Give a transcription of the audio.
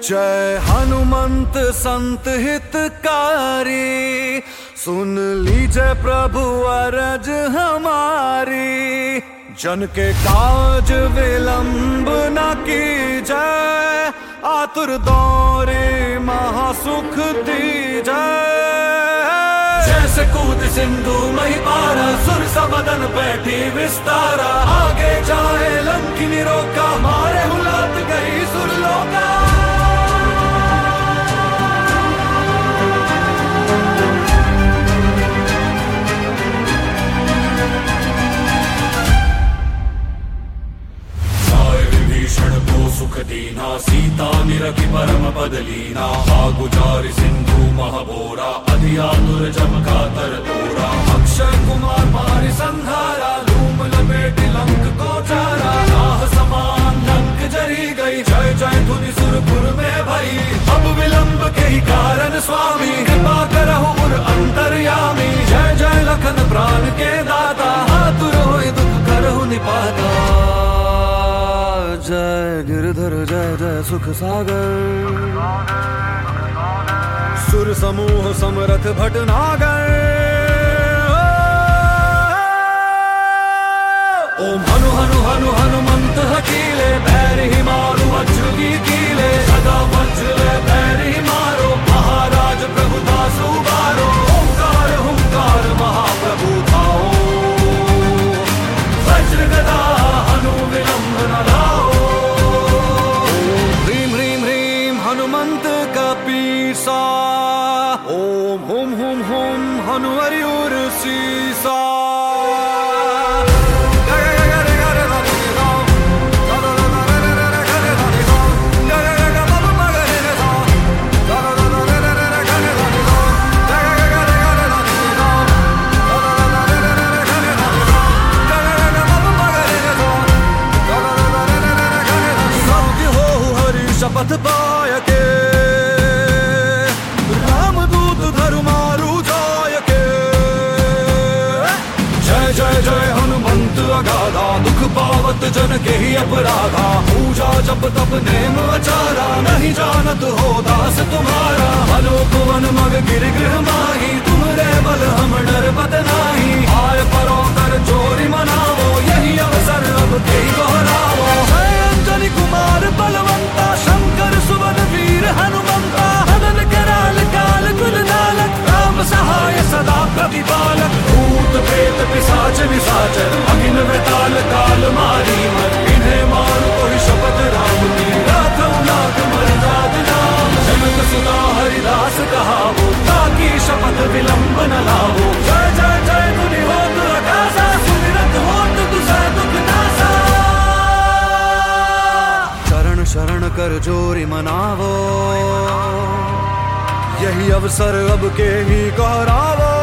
जय हनुमंत संत हितकारी, सुन लीजिए प्रभु अरज हमारी। जन के काज विलंब न कीजय, आतुर दौरे महासुख दीजय। जैसे कूद सिंधु मही पारा, सुर समदन बैठी विस्तारा। आगे जाए लंकिनी रोका, मारे हुलात गई सुरलोका। सुख दीना, सीता निरखि परम पद लीना। गुजारि सिंधु महाबोरा, अधियातुर जमका तर तोरा। अक्षय कुमार मारि संहारा, धूम लपेटि लंक को चारा। राह समान लंक जरी गई, जय जय धुनि सुरपुर में भई। अब विलंब के ही कारण स्वामी, कृपा करहु उर अंतर्यामी। जय जय लखन प्राण के दाता, आतुर होय दुख करहु निपाता। जय गिरधर जय जय सुख सागर, सुर समूह समरथ भटनागर। ओम हनु हनु हनु हनुमंत हकीले, पैर ही मारो वज्र की कीले। सदा वज्र पैर ही मारो, महाराज प्रभु दास उबारो। ओंकार हुंकार महाप्रभु धाओ, वज्र गदा हनु विलंब न लाओ। हनुमंत का पीसा, ओम हुम हुम हुम हनुवरि उर सीसा। शपथ पाय के, रामदूत धरु मारु जाय के। जय जय जय हनुमंत अगाधा, दुख पावत जन के ही अपराधा। पूजा जप तप नेम आचारा, नहीं जानत हो दास तुम्हारा। अलोक वन मग गिर गृह माही, तुमरे बल हम डर बत नाही। आय परो कर जोरी मनावो, यही अवसर अब के दोहरावो। जय अंजनी कुमार बलवंता, शंकर सुवन वीर हनुमंता। हनन कराल काल कुलनालक, राम सहाय सदा प्रतिपालक। भूत प्रेत पिशाच निशाचर, अखिल वेताल काल मारी मर। इन्हें मारो कोई शपथ राम की, राखौ लाख मर्याद नाम। जनक सुना हरिदास कहावो, ताकि शपथ विलंब न लावो। जय जय जय धुनि होत आकाशा, सुमिरत होत तुझै दुख नासा। चरण शरण कर जोरी मनावो, यही अवसर अब के ही गौरावो।